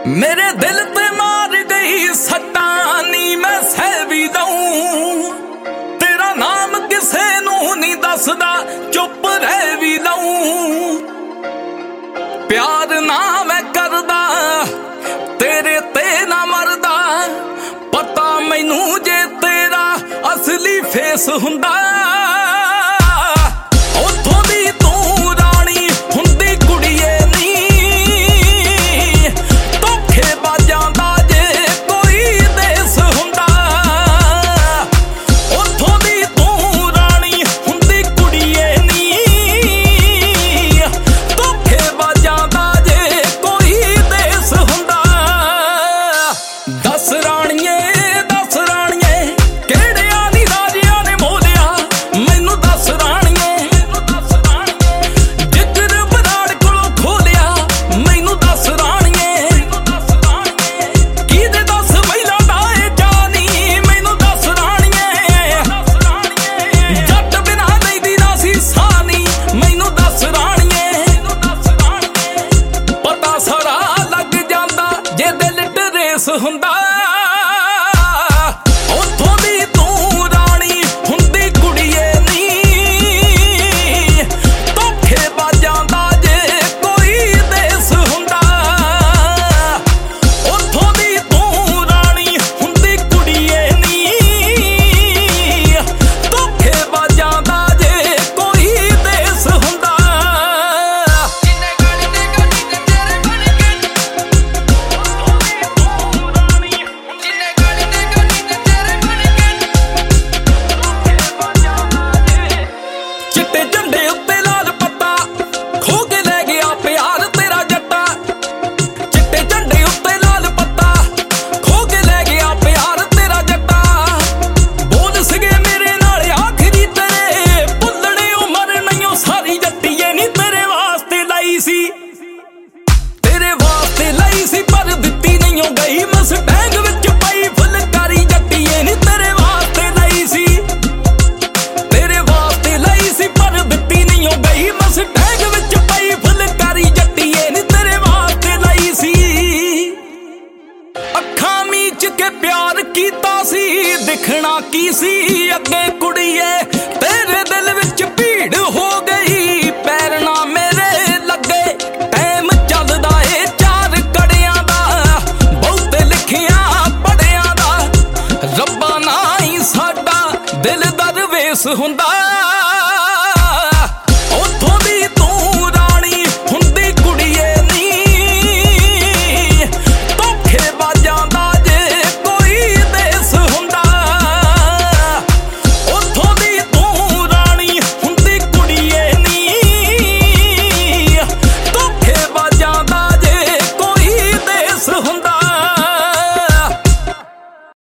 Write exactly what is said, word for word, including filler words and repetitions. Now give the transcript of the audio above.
मेरे दिल ते मार गई सट्टा नी मैं सह भी दऊं। तेरा नाम किसे नू नहीं दसदा चुप रह भी लऊं। प्यार ना मैं करदा तेरे ते ना मरदा पता मैनू जे तेरा असली फेस हुंदा। हुंदा उथों दी तू रानी हुंदी कुड़िए नी धोखेबाजां दा जे कोई देस हुंदा। उथों दी तू रानी हुंदी कुड़िए नी धोखेबाजां दा जे कोई देस हुंदा। तेरे वास्ते लाई सी पर दित्ती नहीं हो गई मस्टैंग विच पाई फुलकारी जट्टिए नी तेरे वास्ते लाई सी। तेरे वास्ते लाई सी पर दित्ती नहीं हो गई मस्टैंग विच पाई फुलकारी जट्टिए नी तेरे वास्ते लाई सी। अखां मीच के प्यार कीता सी दिखना की सी अगे कुड़िए तेरे दिल विच भीड़ हो गई पैर ना मेरे लगे। दिल दरवेश हुंदा।